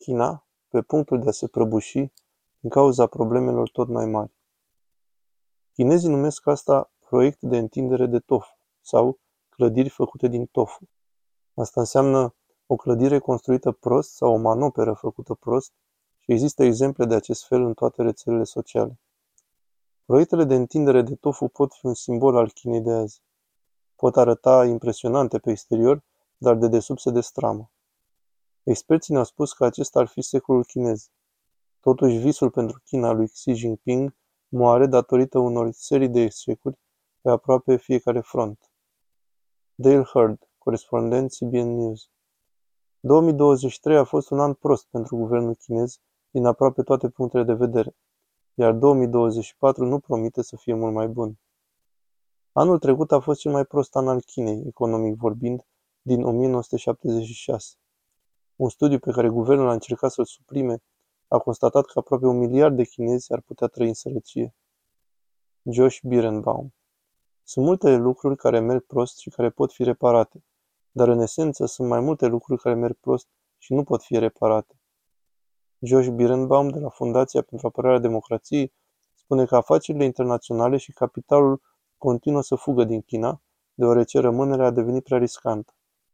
China pe punctul de a se prăbuși din cauza problemelor tot mai mari. Chinezii numesc asta proiect de întindere de tofu sau clădiri făcute din tofu. Asta înseamnă o clădire construită prost sau o manoperă făcută prost și există exemple de acest fel în toate rețelele sociale. Proiectele de întindere de tofu pot fi un simbol al Chinei de azi. Pot arăta impresionante pe exterior, dar de desubt se destramă. Experții ne-au spus că acesta ar fi secolul chinez. Totuși, visul pentru China lui Xi Jinping moare datorită unor serii de eșecuri pe aproape fiecare front. Dale Hurd, corespondent CBN News. 2023 a fost un an prost pentru guvernul chinez din aproape toate punctele de vedere, iar 2024 nu promite să fie mult mai bun. Anul trecut a fost cel mai prost an al Chinei, economic vorbind, din 1976. Un studiu pe care guvernul a încercat să-l suprime a constatat că aproape 1 miliard de chinezi ar putea trăi în sărăcie. Josh Birnbaum. Sunt multe lucruri care merg prost și care pot fi reparate, dar în esență sunt mai multe lucruri care merg prost și nu pot fi reparate. Josh Birnbaum de la Fundația pentru Apărarea Democrației spune că afacerile internaționale și capitalul continuă să fugă din China, deoarece rămânerea a devenit prea riscantă.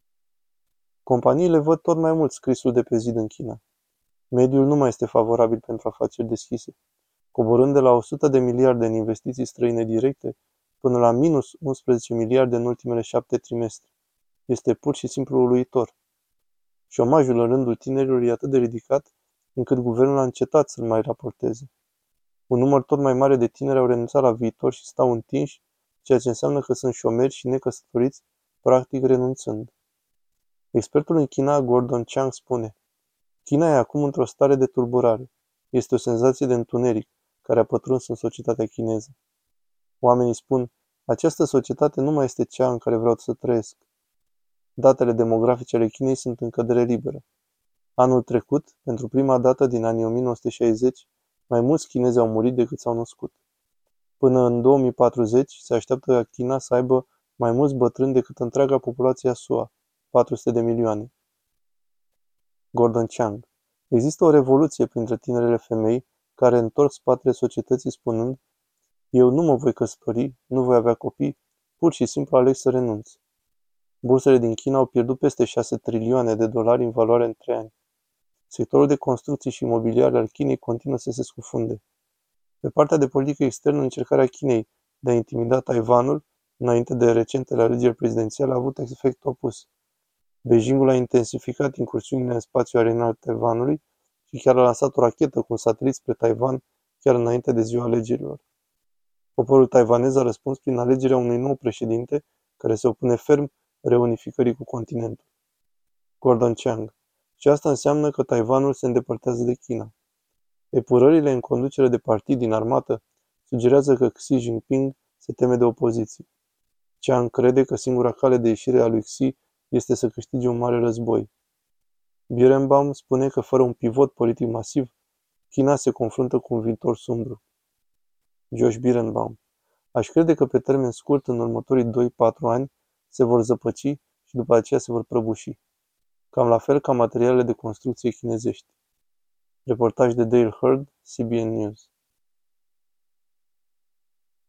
Companiile văd tot mai mult scrisul de pe zid în China. Mediul nu mai este favorabil pentru afaceri deschise, coborând de la 100 de miliarde în investiții străine directe până la minus 11 miliarde în ultimele 7 trimestre. Este pur și simplu uluitor. Șomajul în rândul tinerilor e atât de ridicat încât guvernul a încetat să-l mai raporteze. Un număr tot mai mare de tineri au renunțat la viitor și stau întinși, ceea ce înseamnă că sunt șomeri și necăsătoriți, practic renunțând. Expertul în China, Gordon Chang, spune: China e acum într-o stare de tulburare. Este o senzație de întuneric care a pătruns în societatea chineză. Oamenii spun: această societate nu mai este cea în care vreau să trăiesc. Datele demografice ale Chinei sunt în cădere liberă. Anul trecut, pentru prima dată din anii 1960, mai mulți chinezi au murit decât s-au născut. Până în 2040 se așteaptă ca China să aibă mai mulți bătrâni decât întreaga populație a SUA, 400 de milioane. Gordon Chang. Există o revoluție printre tinerele femei care întorc spatele societății spunând: eu nu mă voi căsători, nu voi avea copii, pur și simplu aleg să renunț. Bursele din China au pierdut peste 6 trilioane de dolari în valoare în 3 ani. Sectorul de construcții și imobiliare al Chinei continuă să se scufunde. Pe partea de politică externă, încercarea Chinei de a intimida Taiwanul, înainte de recentele alegeri prezidențiale, a avut efect opus. Beijingul a intensificat incursiunile în spațiul aerian al Taiwanului și chiar a lansat o rachetă cu un satelit spre Taiwan chiar înainte de ziua alegerilor. Poporul taiwanez a răspuns prin alegerea unui nou președinte care se opune ferm reunificării cu continentul. Gordon Chang. Și asta înseamnă că Taiwanul se îndepărtează de China. Epurările în conducere de partid din armată sugerează că Xi Jinping se teme de opoziție. Chang crede că singura cale de ieșire a lui Xi este să câștige un mare război. Birnbaum spune că fără un pivot politic masiv, China se confruntă cu un viitor sumbru. Josh Birnbaum. Aș crede că pe termen scurt, în următorii 2-4 ani, se vor zăpăci și după aceea se vor prăbuși. Cam la fel ca materialele de construcție chinezești. Reportaj de Dale Hurd, CBN News.